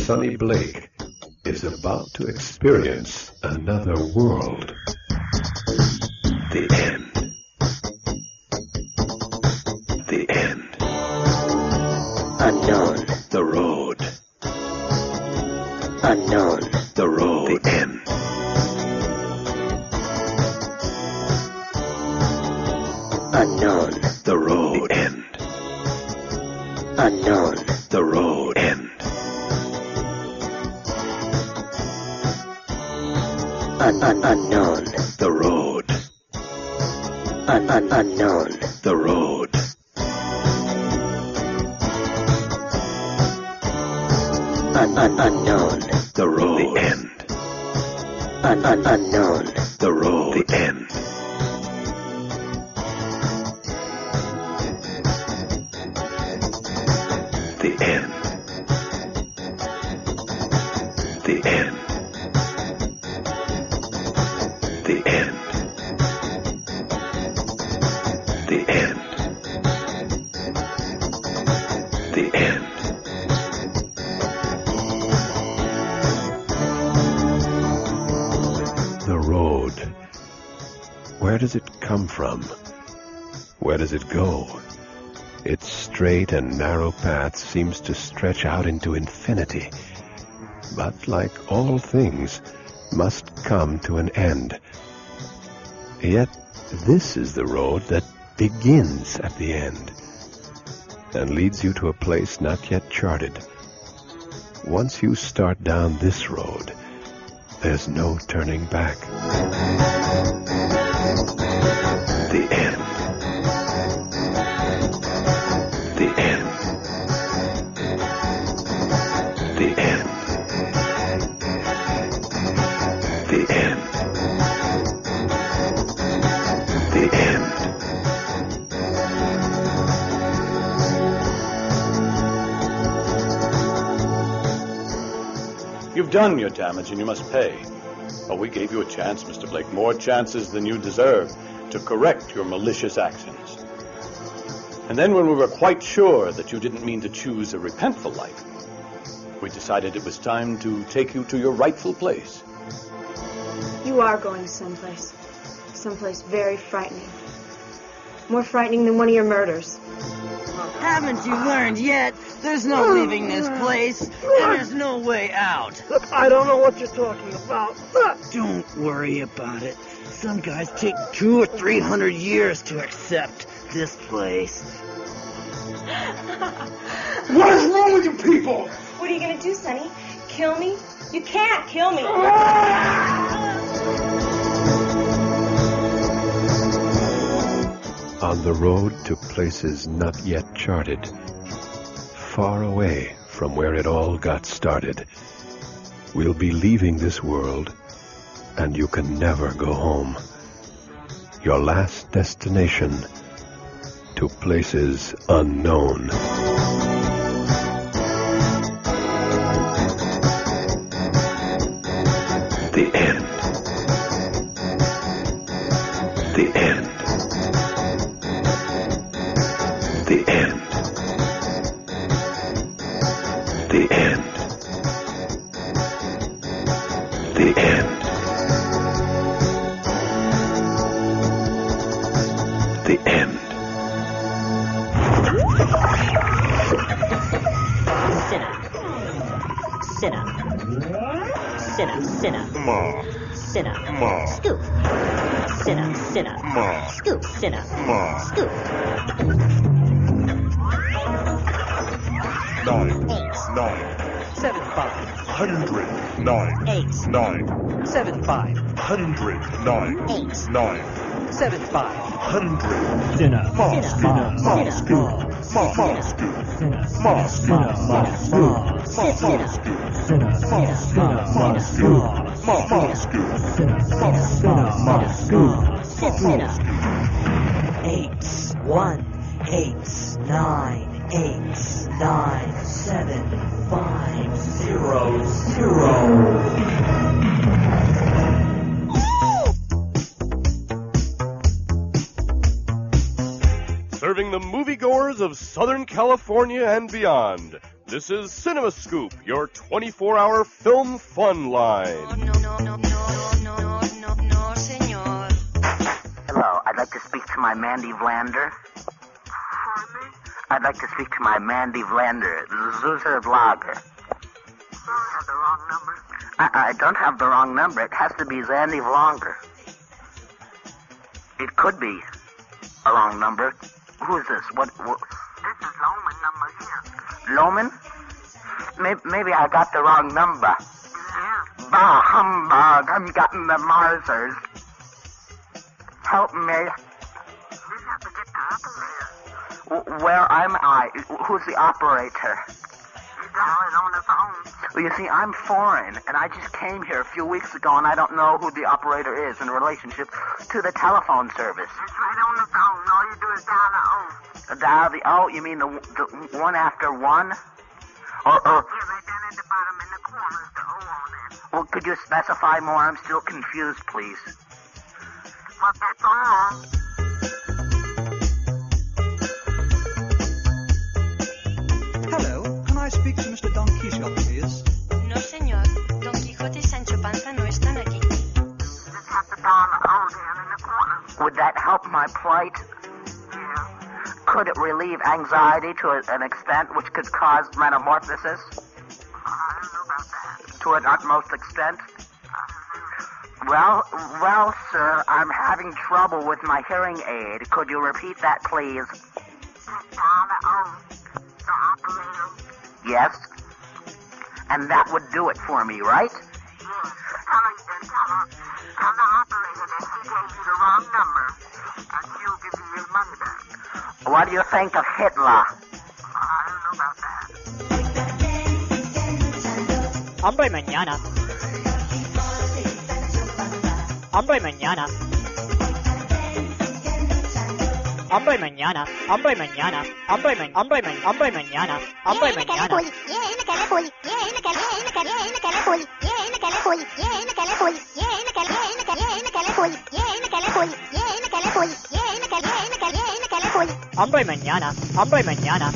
Sonny Blake is about to experience another world. The end. The end. Unknown. The road. Unknown. The road. The end. Unknown. The road. The end. Unknown. The road. End. Unknown. The road. Unknown. The road. Unknown. The road. The end. Unknown. The road. The end. The end. The end. The end. The end. The end. The road. Where does it come from? Where does it go? Its straight and narrow path seems to stretch out into infinity, but like all things, must come to an end. Yet this is the road that begins at the end, and leads you to a place not yet charted. Once you start down this road, there's no turning back. The end. The end. The end. The end. The end. You've done your damage and you must pay. Oh, we gave you a chance, Mr. Blake, more chances than you deserve to correct your malicious actions. And then when we were quite sure that you didn't mean to choose a repentful life, we decided it was time to take you to your rightful place. You are going someplace. Someplace very frightening. More frightening than one of your murders. Haven't you learned yet? There's no leaving this place, and there's no way out. Look, I don't know what you're talking about. Don't worry about it. Some guys take 200 or 300 years to accept this place. What is wrong with you people? What are you going to do, Sonny? Kill me? You can't kill me. On the road to places not yet charted, far away from where it all got started, we'll be leaving this world, and you can never go home. Your last destination to places unknown. The end. The end. The end. The end. The end. The end. Sinner. Sinner. Sinner. Ma. Sinner. Ma. Scoop. Sinner. Sinner. Ma. Scoop. Sinner. Ma. Scoop. 9. 9. 7 5 100. 9. 8. 9. 7 5 100. 9. 8. 9. 7 5 100. Sinner. Ma. Sinner. Ma. Sinner. Scoop. Ma. Ma. Scoop. Ma. Scoop. Ma. Scoop. Ma. Ma. Scoop. Sinner. Ma. Scoop. Ma. Scoop. Ma. Ma. Scoop. Ma. Ma. Scoop. Sinner. 8 1 8 9 8 9 7 5 0 0. Serving the moviegoers of Southern California and beyond, This is Cinema Scoop, your 24-hour film fun line. No, senor. Hello, I'd like to speak to my Mandy Vlander. I'd like to speak to my Mandy Vlander, Zuzer Vlogger. You have the wrong number. I don't have the wrong number. It has to be Zandy Vlonger. It could be a wrong number. Who is this? What? This is Loman number here. Loman? Maybe I got the wrong number. Yeah. Bah, humbug. I'm getting the Marsers. Help me. You have to get the operator. Where am I? Who's the operator? He's dialing on the phone. Well, you see, I'm foreign, and I just came here a few weeks ago, and I don't know who the operator is in relationship to the telephone service. It's right on the phone. All you do is dial the O. Dial the O? You mean the one after one? Yeah, right down at the bottom in the corner is the O on it. Well, could you specify more? I'm still confused, please. Well, that's all. Hello, can I speak to Mr. Don Quixote, please? No, senor. Don Quixote y Sancho Panza no están aquí. Just have to dial the O down in the corner. Would that help my plight? Yeah. Could it relieve anxiety to an extent which could cause metamorphosis? I don't know about that. To an utmost extent? Well, sir, I'm having trouble with my hearing aid. Could you repeat that, please? Dial the O. The operator. Yes? And that would do it for me, right? Yes. Tell the operator that he gave you the wrong number, and she'll give you your money back. What do you think of Hitler? I don't know about that. Hombre mañana. Hombre mañana. Hombre mañana. Hombre mañana. Hombre mañana. Hombre mañana. Hombre mañana. Hombre mañana. Hombre mañana.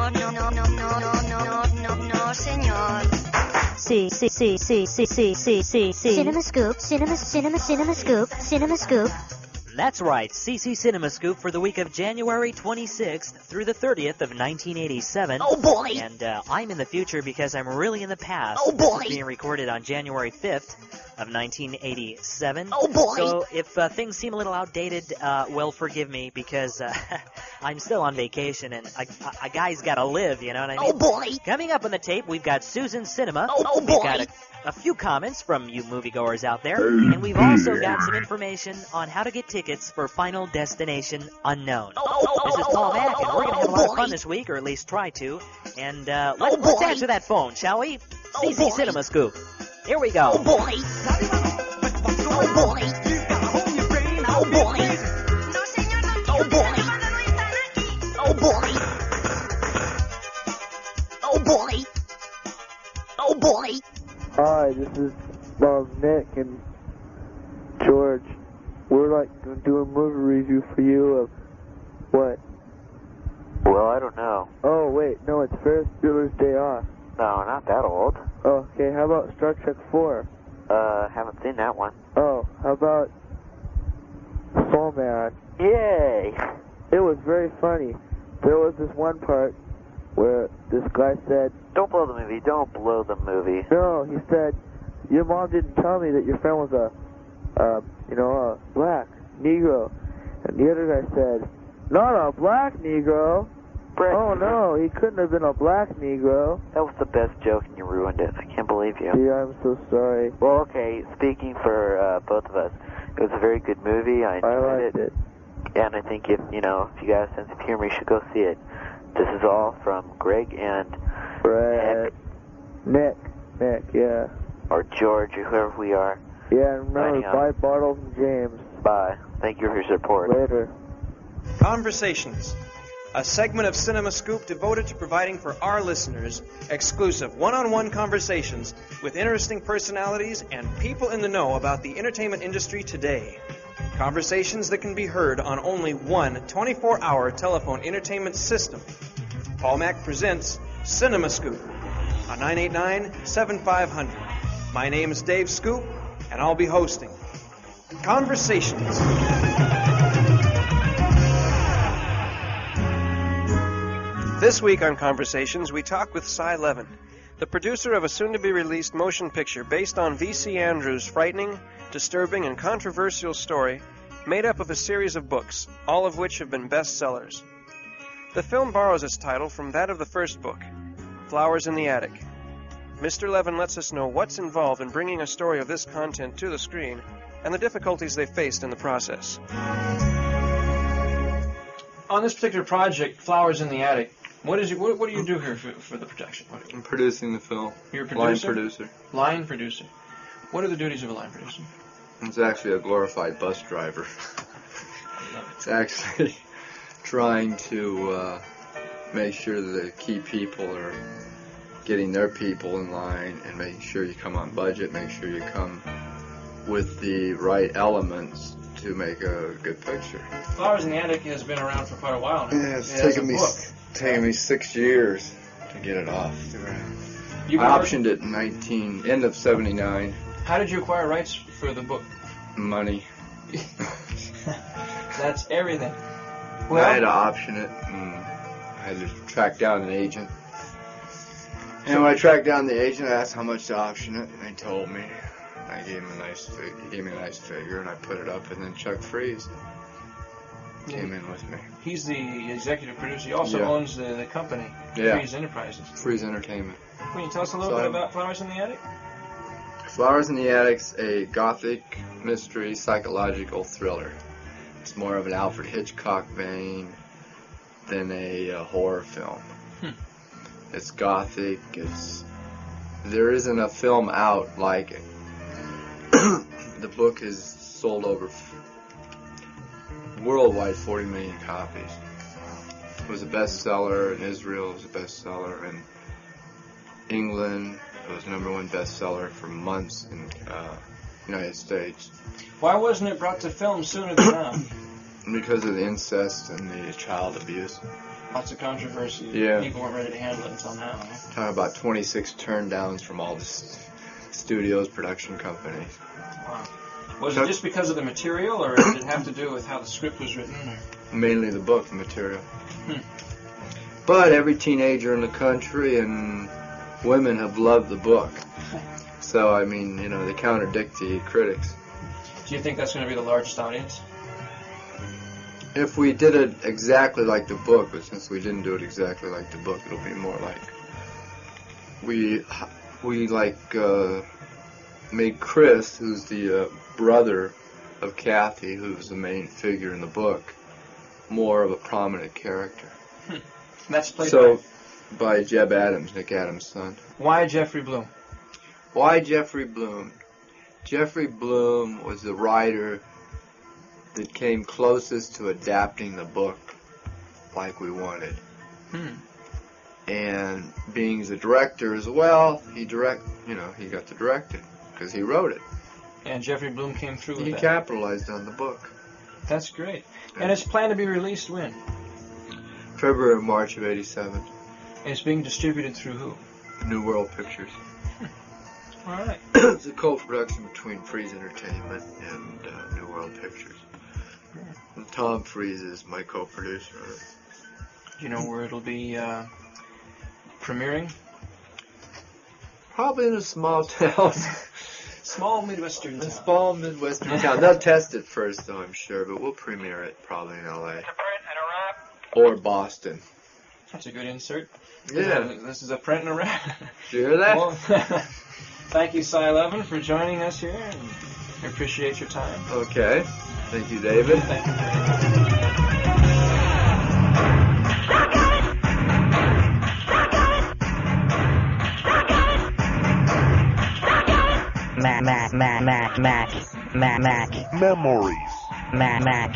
No, senor. Sí. Cinema Scoop. Cinema Scoop. That's right, CC Cinema Scoop for the week of January 26th through the 30th of 1987. Oh, boy! And I'm in the future because I'm really in the past. Oh, boy! This is being recorded on January 5th of 1987. Oh, boy! So if things seem a little outdated, well, forgive me because I'm still on vacation and a guy's got to live, you know what I mean? Oh, boy! Coming up on the tape, we've got Susan Cinema. Oh, boy! We've got a few comments from you moviegoers out there, and we've also got some information on how to get tickets for Final Destination Unknown. This is Paul Mack, and we're going to have a lot of fun this week, or at least try to. And let's answer that phone, shall we? CC Cinema Scoop. Here we go. Oh, boy! Oh, boy! Oh, boy! No, senor, Don Oh, Quixote boy! y Sancho Panza no están aquí. Oh, boy! Oh, boy! Oh, boy! Hi, this is Nick and George. We're going to do a movie review for you of what? Well, I don't know. Oh, wait, no, it's Ferris Bueller's Day Off. No, not that old. Oh, okay, how about Star Trek 4? Haven't seen that one. Oh, how about Soul Man? Yay! It was very funny. There was this one part where this guy said... Don't blow the movie. Don't blow the movie. No, he said, your mom didn't tell me that your friend was a black Negro. And the other guy said, not a black Negro. Brett, oh, no, he couldn't have been a black Negro. That was the best joke and you ruined it. I can't believe you. Gee, I'm so sorry. Well, okay, speaking for both of us, it was a very good movie. I enjoyed it. And I think if you got a sense of humor, you should go see it. This is all from Greg and Nick, yeah. Or George, or whoever we are. Yeah, and remember, bye, Bartles and James. Bye. Thank you for your support. Later. Conversations, a segment of Cinema Scoop devoted to providing for our listeners exclusive one-on-one conversations with interesting personalities and people in the know about the entertainment industry today. Conversations that can be heard on only one 24-hour telephone entertainment system. Paul Mack presents Cinema Scoop on 989-7500. My name is Dave Scoop, and I'll be hosting Conversations. This week on Conversations, we talk with Cy Levin, the producer of a soon-to-be-released motion picture based on V.C. Andrews' frightening, disturbing, and controversial story made up of a series of books, all of which have been bestsellers. The film borrows its title from that of the first book, Flowers in the Attic. Mr. Levin lets us know what's involved in bringing a story of this content to the screen and the difficulties they faced in the process. On this particular project, Flowers in the Attic, what do you do here for the production? I'm producing the film. You're a producer? Line producer. Line producer. What are the duties of a line producer? It's actually a glorified bus driver. It's actually trying to make sure that the key people are getting their people in line and making sure you come on budget, make sure you come with the right elements to make a good picture. Flowers in the Attic has been around for quite a while now. Yeah, it's taken me 6 years to get it off. I optioned it in end of 79. How did you acquire rights for the book? Money. That's everything. Well, I had to option it, and I had to track down an agent. And when I tracked down the agent, I asked how much to option it, and they told me. I gave him he gave me a nice figure, and I put it up, and then Chuck Freeze came in with me. He's the executive producer. He also owns the company, Freeze Enterprises. Freeze Entertainment. Can you tell us a little bit about Flowers in the Attic? Flowers in the Attic's a gothic mystery psychological thriller. It's more of an Alfred Hitchcock vein than a horror film. It's gothic. There isn't a film out like it. The book has sold over worldwide 40 million copies. It was a bestseller in Israel. It was a bestseller in England. It was #1 bestseller for months in the United States. Why wasn't it brought to film sooner than now? Because of the incest and the child abuse. Lots of controversy. Yeah. People weren't ready to handle it until now. Talking about 26 turndowns from all the studios, production companies. Wow. Was it just because of the material, or did it have to do with how the script was written? Mainly the book, the material. But every teenager in the country and women have loved the book. So, I mean, they contradict the critics. Do you think that's going to be the largest audience? If we did it exactly like the book, but since we didn't do it exactly like the book, it'll be more like we made Chris, who's the brother of Kathy, who's the main figure in the book, more of a prominent character. That's played by Jeb Adams, Nick Adams' son. Why Jeffrey Bloom? Why Jeffrey Bloom? Jeffrey Bloom was the writer that came closest to adapting the book like we wanted. And being the director as well, he got to direct it because he wrote it. And Jeffrey Bloom came through with that. He capitalized on the book. That's great. And it's planned to be released when? February or March of '87. And it's being distributed through who? New World Pictures. All right. It's a co-production between Freeze Entertainment and New World Pictures. And Tom Freeze is my co-producer. Do you know where it'll be premiering? Probably in a small town. Small Midwestern town. A small Midwestern town. They'll test it first, though, I'm sure, but we'll premiere it probably in L.A. Or Boston. That's a good insert. Yeah. This is a print and a wrap. Did you hear that? Well, thank you, Cy Levin, for joining us here, and we appreciate your time. Okay. Thank you, David. Thank you. Memories. Memories.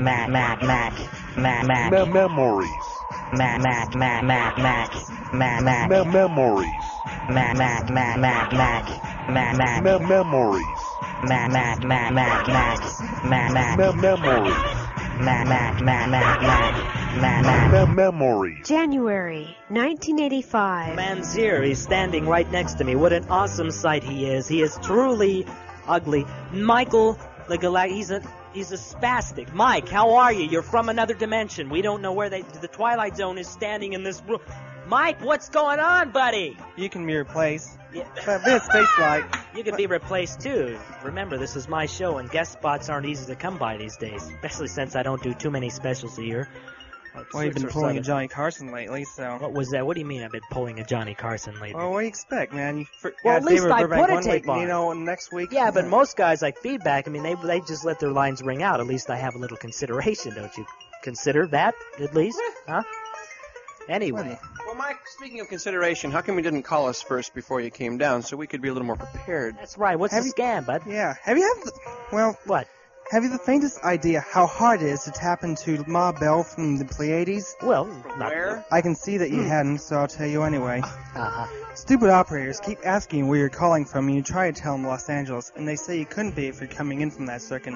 Memories. Memory. January 1985. Man's here. He's standing right next to me. What an awesome sight he is. He is truly ugly. Michael the he's a spastic. Mike, how are you? You're from another dimension. We don't know where the Twilight Zone is standing in this room. Mike, what's going on, buddy? You can be replaced. Yeah. But this space-like. You can be replaced, too. Remember, this is my show, and guest spots aren't easy to come by these days, especially since I don't do too many specials a year. Well, you've been pulling a Johnny Carson lately, so... What was that? What do you mean I've been pulling a Johnny Carson lately? Well, what do you expect, man? Well, at least I put a tape on. You know, next week... Yeah, but most guys like feedback. I mean, they just let their lines ring out. At least I have a little consideration, don't you? Consider that, at least? Huh? Anyway. Well, Mike, speaking of consideration, how come you didn't call us first before you came down so we could be a little more prepared? That's right. What's the scam, bud? Yeah. Have you What? Have you the faintest idea how hard it is to tap into Ma Bell from the Pleiades? Well, where? I can see that you hadn't, so I'll tell you anyway. Uh-huh. Stupid operators keep asking where you're calling from, and you try to tell them Los Angeles, and they say you couldn't be if you're coming in from that circuit.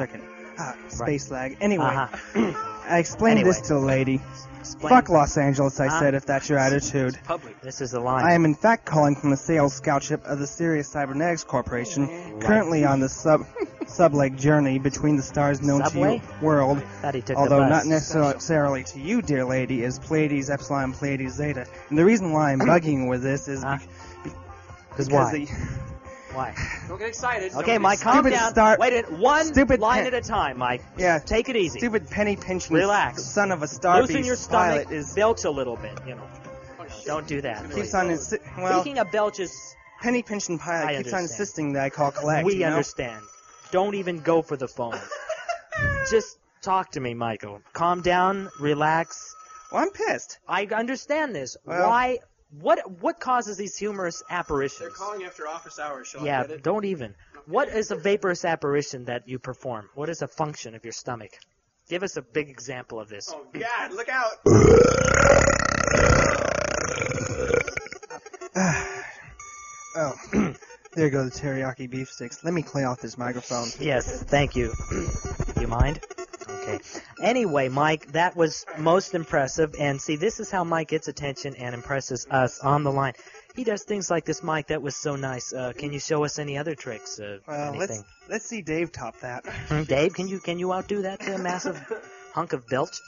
Space lag. Anyway, I explained this to the lady. Fuck Los Angeles, I said, if that's your attitude. Public. This is the line. I am in fact calling from the sales scout ship of the Sirius Cybernetics Corporation, currently on the sub-leg journey between the stars known to you world, although not necessarily to you, dear lady, is Pleiades Epsilon Pleiades Zeta. And the reason why I'm bugging you with this is because Why? Don't get excited. Okay, Mike, calm down. Wait a minute. One line at a time, Mike. Yeah. Take it easy. Stupid penny pinching Relax. son of a star Loosen your stomach. Belch a little bit, you know. Don't do that. Keeps on Speaking of belches... Penny pinching pilot keeps on insisting that I call collect. We understand. Don't even go for the phone. Just talk to me, Michael. Calm down. Relax. Well, I'm pissed. I understand this. Well, why... What causes these humorous apparitions? They're calling after office hours. Shall yeah, I get it? Don't even. What is a vaporous apparition that you perform? What is a function of your stomach? Give us a big example of this. Oh, God, look out! There go the teriyaki beef sticks. Let me clean off this microphone. Yes, thank you. You mind? Okay. Anyway, Mike, that was most impressive. And see, this is how Mike gets attention and impresses us on the line. He does things like this, Mike. That was so nice. Can you show us any other tricks? Anything? Let's see Dave top that. Dave, can you outdo that massive hunk of belch?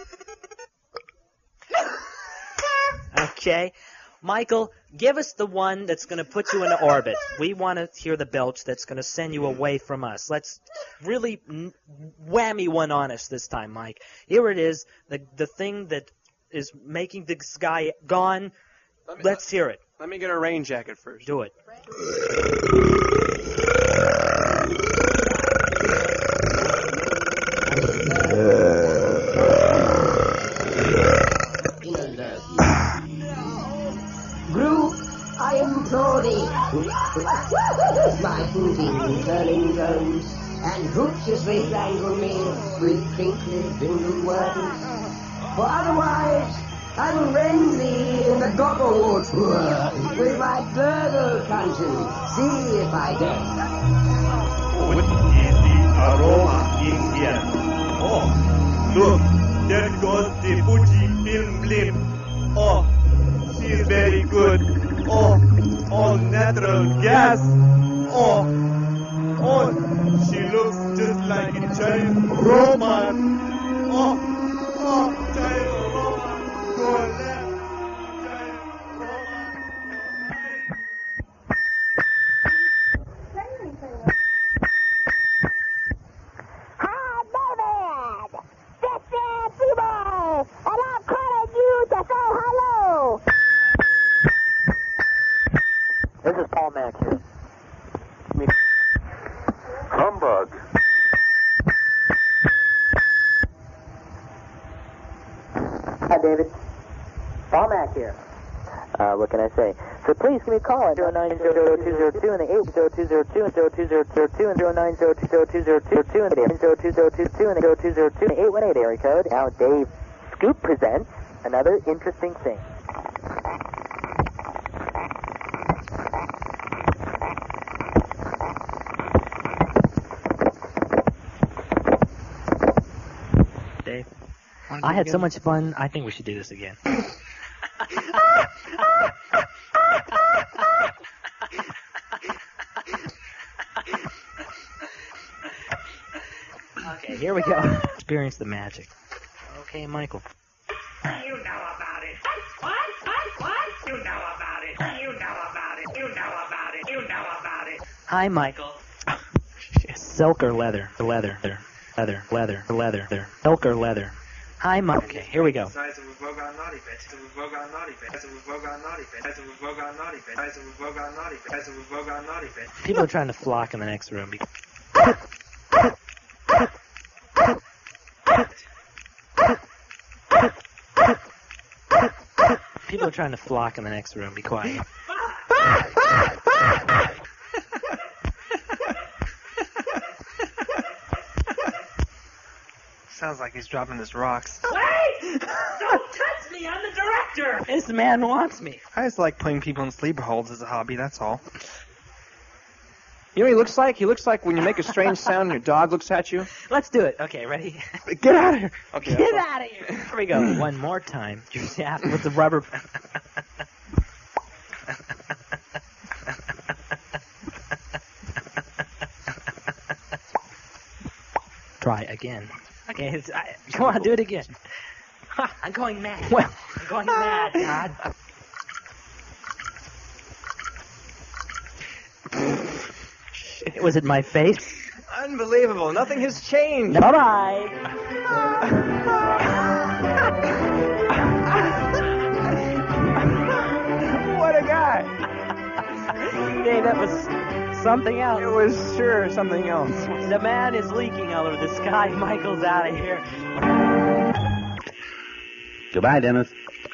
Okay. Michael, give us the one that's going to put you into orbit. We want to hear the belch that's going to send you away from us. Let's really whammy one on us this time, Mike. Here it is, the thing that is making this guy gone. Let's hear it. Let me get a rain jacket first. Do it. Group, I implore thee. My moving, turning drones, and hoops as they strangle me with crinkly bindle worms. For otherwise, I will rend thee in the gogglewood with my burgle conscience. See if I can. What is the aroma in here? Oh, look, there goes the Fuji film blimp. Oh, she's very good. Oh, natural gas. Oh, she looks just like a giant Roman. Oh, giant Roman. Go left. This is Paul Mack here. Humbug. Hi, David. Paul Mack here. What can I say? So please give me a call at 0900202 and the 80202 and 0202 and 0902002 and 02022 and 0202 and 818 area code. Now Dave Scoop presents another interesting thing. I had so much fun. I think we should do this again. Okay, here we go. Experience the magic. Okay, Michael. You know about it. What? You know about it. You know about it. You know about it. You know about it. Hi, Michael. Silk or leather? Leather. Silk or leather? Hi, Mike. Okay, here we go. People are trying to flock in the next room. People are trying to flock in the next room. Be quiet. Sounds like he's dropping his rocks. Wait! Don't touch me! I'm the director! This man wants me. I just like putting people in sleeper holds as a hobby, that's all. You know what he looks like? He looks like when you make a strange sound and your dog looks at you. Let's do it. Okay, ready? Get out of here. Okay. Get out of here. Here we go. One more time. Yeah, with the rubber. Try again. Okay, come on, do it again. I'm going mad. Well, I'm going mad, God. Was it my face? Unbelievable. Nothing has changed. Bye-bye. What a guy. Hey, that was something else. It was sure something else. The man is leaking all over the sky. Michael's out of here. Goodbye, Dennis.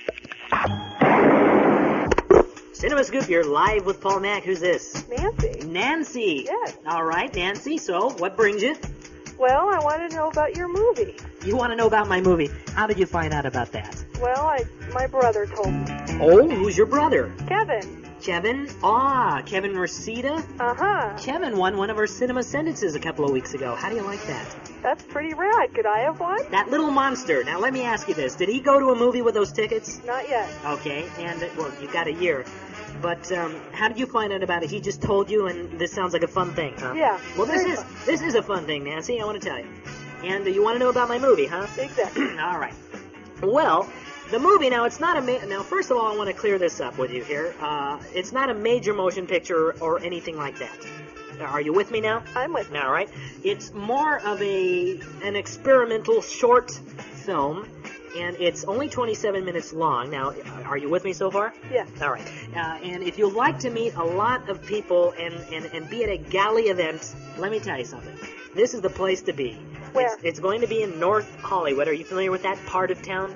Cinema Scoop, you're live with Paul Mack. Who's this? Nancy. Nancy. Yes. All right, Nancy. So, what brings you? Well, I want to know about your movie. You want to know about my movie. How did you find out about that? Well, my brother told me. Oh, who's your brother? Kevin. Kevin? Kevin Reseda? Uh-huh. Kevin won one of our cinema sentences a couple of weeks ago. How do you like that? That's pretty rad. Could I have one? That little monster. Now, let me ask you this. Did he go to a movie with those tickets? Not yet. Okay, and, well, you've got a year. But how did you find out about it? He just told you, and this sounds like a fun thing, huh? Yeah. Well, this is a fun thing, Nancy, I want to tell you. And you want to know about my movie, huh? Exactly. All right. Well, the movie, now, it's not a... Now, first of all, I want to clear this up with you here. It's not a major motion picture or anything like that. Are you with me now? I'm with you. All right. It's more of an experimental short film, and it's only 27 minutes long. Now, are you with me so far? Yeah. All right. And if you'd like to meet a lot of people and be at a galley event, let me tell you something. This is the place to be. Where? It's going to be in North Hollywood. Are you familiar with that part of town?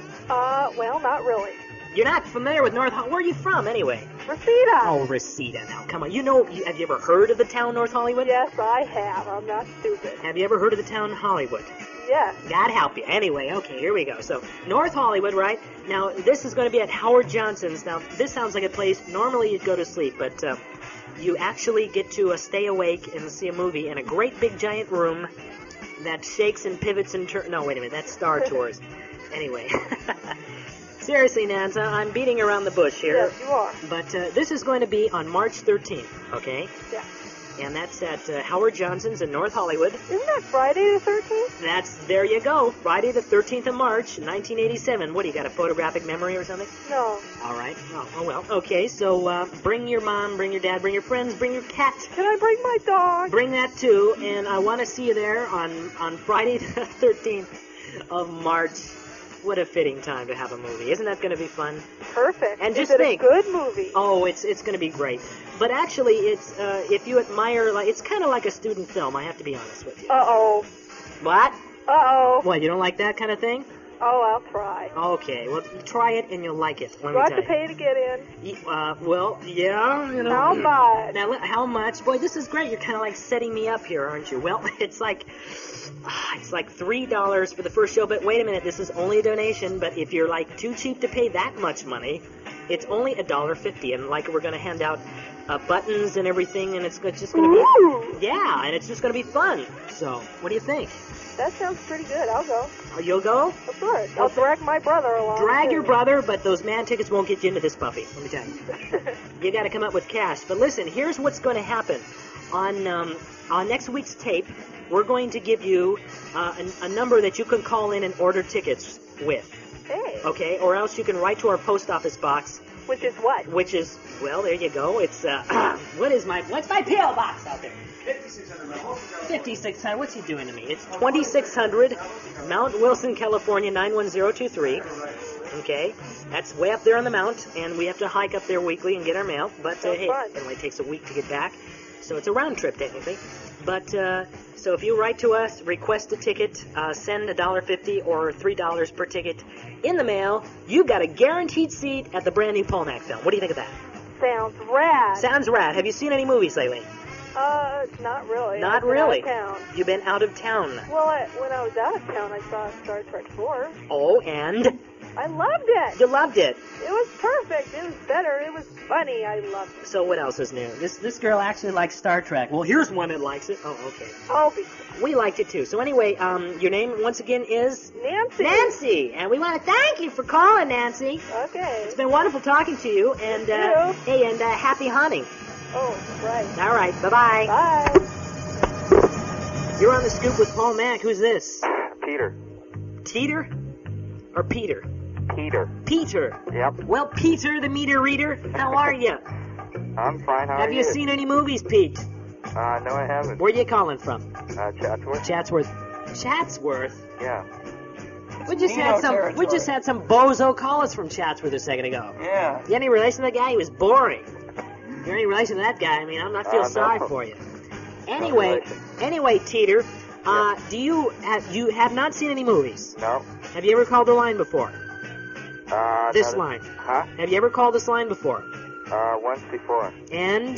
Well, not really. You're not familiar with North Hollywood? Where are you from, anyway? Reseda. Oh, Reseda. Now, come on. Have you ever heard of the town North Hollywood? Yes, I have. I'm not stupid. Have you ever heard of the town Hollywood? Yes. God help you. Anyway, okay, here we go. So, North Hollywood, right? Now, this is going to be at Howard Johnson's. Now, this sounds like a place normally you'd go to sleep, but you actually get to stay awake and see a movie in a great big giant room that shakes and pivots and turns. No, wait a minute. That's Star Tours. Anyway. Seriously, Nanza, I'm beating around the bush here. Yes, you are. But this is going to be on March 13th, okay? Yeah. And that's at Howard Johnson's in North Hollywood. Isn't that Friday the 13th? There you go. Friday the 13th of March, 1987. What, do you got a photographic memory or something? No. All right. Oh, well. Okay, so bring your mom, bring your dad, bring your friends, bring your cat. Can I bring my dog? Bring that too, and I want to see you there on Friday the 13th of March. What a fitting time to have a movie. Isn't that going to be fun? Perfect. And just Is it think, a good movie? Oh, it's going to be great. But actually, it's if you admire, it's kind of like a student film. I have to be honest with you. Uh-oh. What? Uh-oh. What, you don't like that kind of thing? Oh, I'll try. Okay, well, try it and you'll like it. Do I have to pay to get in? Well, yeah. You know. How much? Now, how much? Boy, this is great. You're kind of like setting me up here, aren't you? Well, it's like $3 for the first show, but wait a minute, this is only a donation, but if you're too cheap to pay that much money, it's only $1.50, and we're going to hand out buttons and everything, and it's just going to be... Yeah, and it's just going to be fun. So, what do you think? That sounds pretty good. I'll go. Oh, you'll go? Of course. I'll drag my brother along. Drag your brother, but those man tickets won't get you into this puppy, let me tell you. You got to come up with cash. But listen, here's what's going to happen. On next week's tape, we're going to give you a number that you can call in and order tickets with. Hey. Okay? Or else you can write to our post office box. Which is what? Which is, well, there you go. It's, what's my P.O. box out there? 5600. What's he doing to me? It's 2600 Mount Wilson, California, 91023. Okay? That's way up there on the mount, and we have to hike up there weekly and get our mail. But, hey, it only takes a week to get back. So it's a round trip, technically. But, so if you write to us, request a ticket, send $1.50 or $3 per ticket in the mail, you've got a guaranteed seat at the brand new Paul Mac film. What do you think of that? Sounds rad. Sounds rad. Have you seen any movies lately? Not really. Not really? Out of town. You've been out of town. Well, when I was out of town, I saw Star Trek 4. Oh, and? I loved it. You loved it? It was perfect. It was better. It was funny. I loved it. So what else is new? This girl actually likes Star Trek. Well, here's one that likes it. Oh, okay. Oh, we liked it too. So anyway, your name once again is? Nancy. Nancy. And we want to thank you for calling, Nancy. Okay. It's been wonderful talking to you. And hey, and happy hunting. Oh, right. All right. Bye-bye. Bye. You're on the scoop with Paul Mac. Who's this? Peter. Teeter? Or Peter? Peter. Peter. Yep. Well, Peter, the meter reader, how are you? I'm fine. How are you? Have you seen any movies, Pete? No, I haven't. Where are you calling from? Chatsworth. Chatsworth? Yeah. We just had some bozo call us from Chatsworth a second ago. Yeah. You any relation to that guy? He was boring. You're any relation to that guy? I mean, I'm not feeling sorry for you. Anyway, Teeter, do you have not seen any movies? No. Have you ever called the line before? This line. Huh? Have you ever called this line before? Once before. And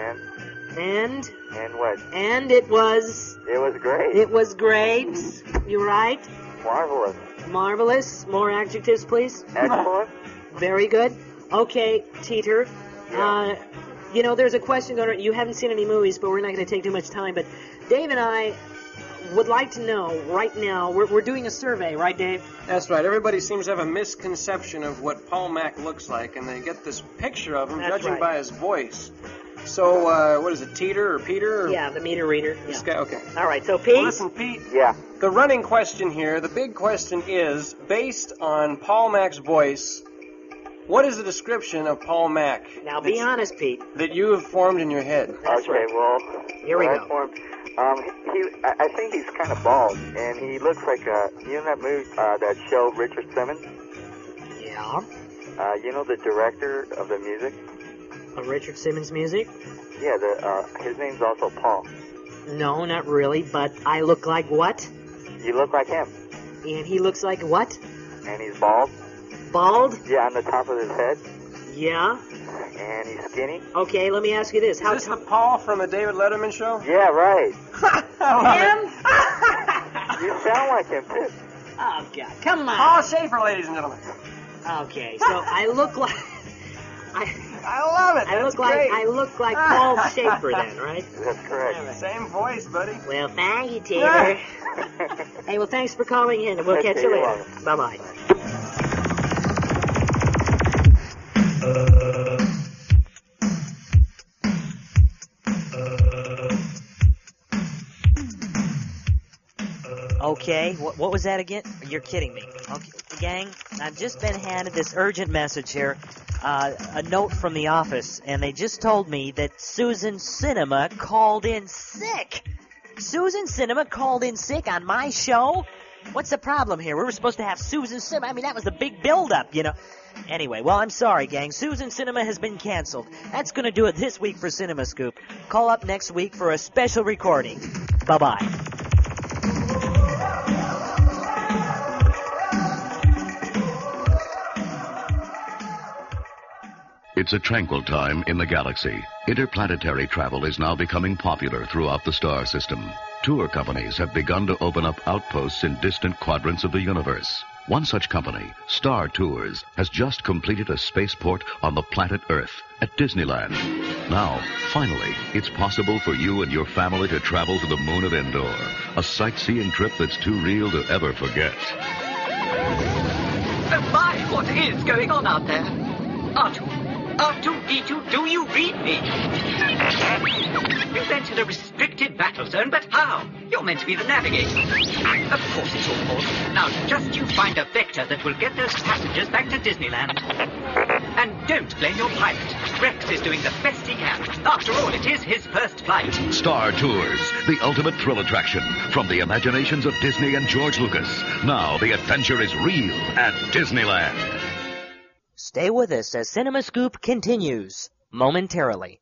what? And it was... It was great. It was great. You right? Marvelous. Marvelous. More adjectives, please. Excellent. Very good. Okay, Teeter. Yeah. There's a question going on. You haven't seen any movies, but we're not going to take too much time. But Dave and I would like to know right now, we're doing a survey, right, Dave? That's right. Everybody seems to have a misconception of what Paul Mac looks like, and they get this picture of him judging by his voice. So, what is it, Teeter or Peter? Or? Yeah, the meter reader. This guy, okay. All right, so Pete? Well, listen, Pete. Yeah. The running question here, the big question is, based on Paul Mac's voice, what is the description of Paul Mac? Now, be honest, Pete. That you have formed in your head. Okay, well... Here we go. I think he's kind of bald, and he looks like, you know that movie, that show, Richard Simmons? Yeah. You know the director of the music? Of Richard Simmons music? Yeah, his name's also Paul. No, not really, but I look like what? You look like him. And he looks like what? And he's bald. Bald? Yeah, on the top of his head. Yeah. And he's skinny. Okay, let me ask you this. Is this the Paul from the David Letterman show? Yeah, right. Him? You sound like him, too. Oh, God. Come on. Paul Schaefer, ladies and gentlemen. Okay, so I look like... I love it. I look like Paul Schaefer then, right? That's correct. Yeah, same voice, buddy. Well, thank you, Taylor. Hey, well, thanks for calling in, and we'll catch you later. Bye-bye. Okay, what was that again? You're kidding me. Okay, gang, I've just been handed this urgent message here, a note from the office, and they just told me that Susan Cinema called in sick. Susan Cinema called in sick on my show? What's the problem here? We were supposed to have Susan Cinema. I mean, that was the big build-up, you know. Anyway, well, I'm sorry, gang. Susan Cinema has been canceled. That's going to do it this week for Cinema Scoop. Call up next week for a special recording. Bye-bye. It's a tranquil time in the galaxy. Interplanetary travel is now becoming popular throughout the star system. Tour companies have begun to open up outposts in distant quadrants of the universe. One such company, Star Tours, has just completed a spaceport on the planet Earth at Disneyland. Now, finally, it's possible for you and your family to travel to the moon of Endor, a sightseeing trip that's too real to ever forget. Oh my, what is going on out there? R2-D2, do you read me? You've entered a restricted battle zone, but how? You're meant to be the navigator. Of course it's your fault. Now, just you find a vector that will get those passengers back to Disneyland. And don't blame your pilot. Rex is doing the best he can. After all, it is his first flight. Star Tours, the ultimate thrill attraction from the imaginations of Disney and George Lucas. Now the adventure is real at Disneyland. Stay with us as Cinema Scoop continues momentarily.